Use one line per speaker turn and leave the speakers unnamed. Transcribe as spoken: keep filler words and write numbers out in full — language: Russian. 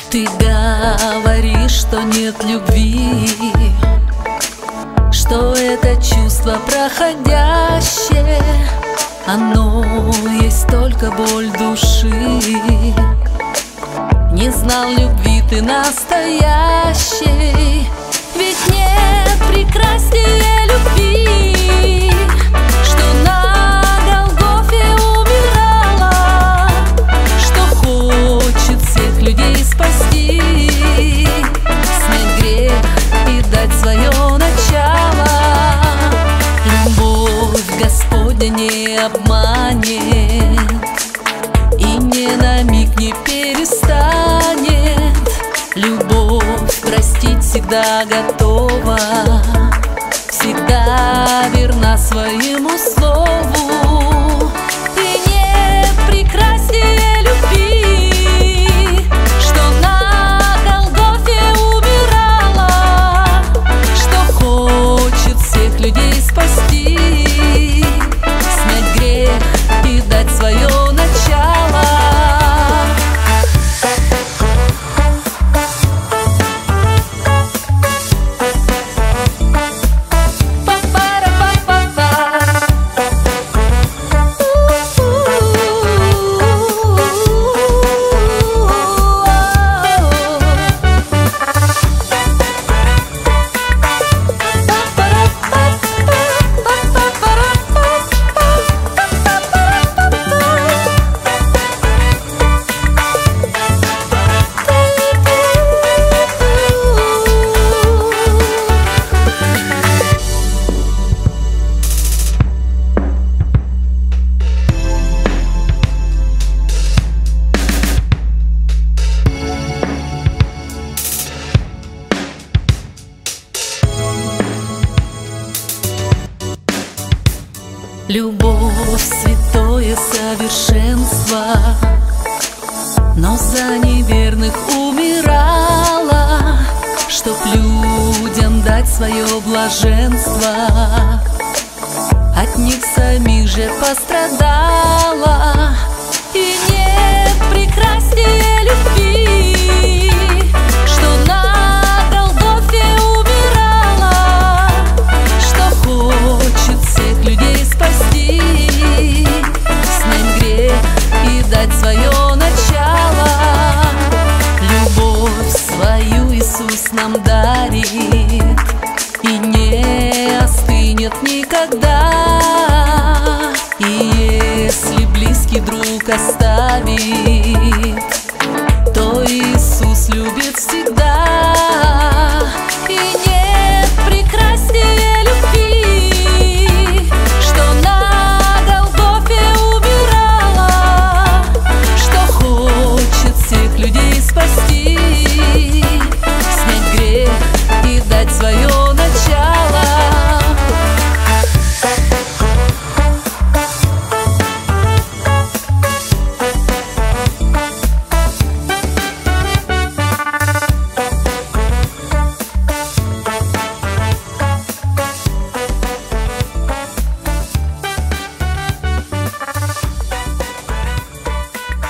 Ты говоришь, что нет любви, что это чувство проходящее, оно есть только боль души. Не знал любви ты настоящей, ведь нет прекраснее любви, что на Голгофе умирала, что хочет всех людей спасти, снять грех и дать свое начало. Любовь Господня не обманет и ни на миг не перестанет. Любовь простить всегда готова, всегда верна своему слову. И нет прекраснее любви, что на Голгофе умирала, что хочет всех людей спасти, снять грех и дать свое начало. Любовь — святое совершенство, но за неверных умирала, чтоб людям дать свое блаженство. От них самих же пострадала. И нет прекраснее любви, что на Голгофе умирала, что хочет всех людей спасти, снять грех и дать свое начало. Любовь свою Иисус нам дарит и не остынет никогда. И если близкий друг оставит,